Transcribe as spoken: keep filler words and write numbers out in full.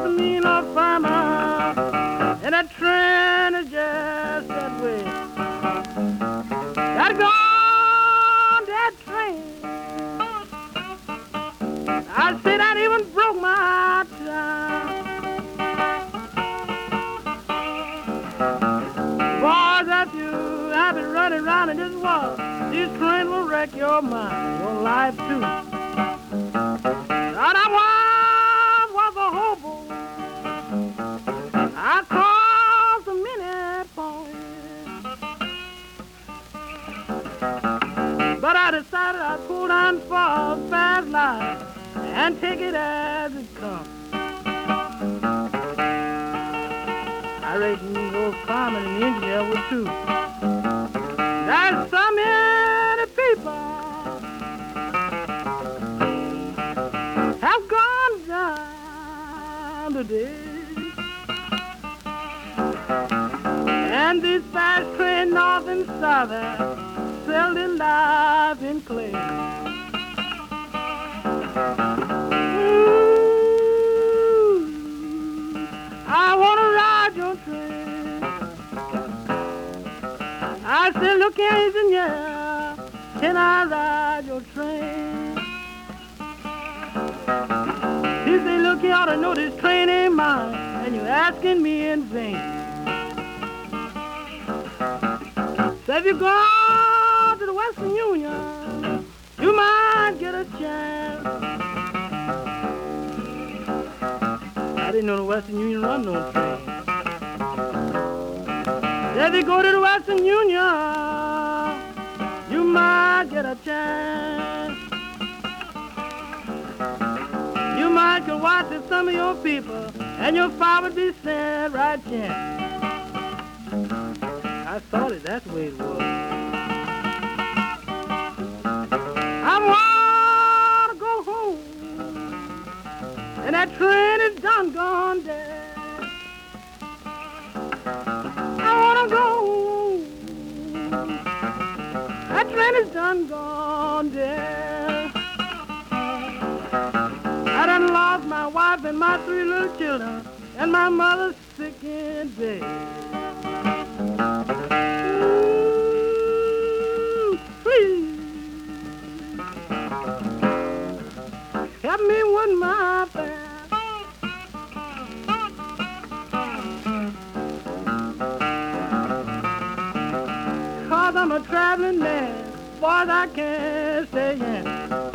to me no farmer, and that train is just that way. Gotta go on that train. I said that even broke my time. Boys, if you have been running around in this world, this train will wreck your mind, your life too. Now that wife was a hobo. I crossed a many points, but I decided I'd pull down for a fast life and take it as it comes. I reckon those firemen and the engineer would too. There's so many people have gone down today, and this fast train north and southern sell their life in clay. Ooh, I wanna ride your train. I said, look here, engineer, can I ride your train? He said, look, you ought to know this train ain't mine, and you're asking me in vain. So if you go to the Western Union, you might get a chance. I didn't know the Western Union run no train. If you go to the Western Union, you might get a chance. You might go watch with some of your people, and your father would be sent right chance. I thought it, that's the way it was. I wanna go home, and that train is done gone dead. I wanna go home, that train is done gone dead. I done lost my wife and my three little children, and my mother's sick in bed. Ooh, please help me with my bag. Cause I'm a traveling man, boys, I can't stay in.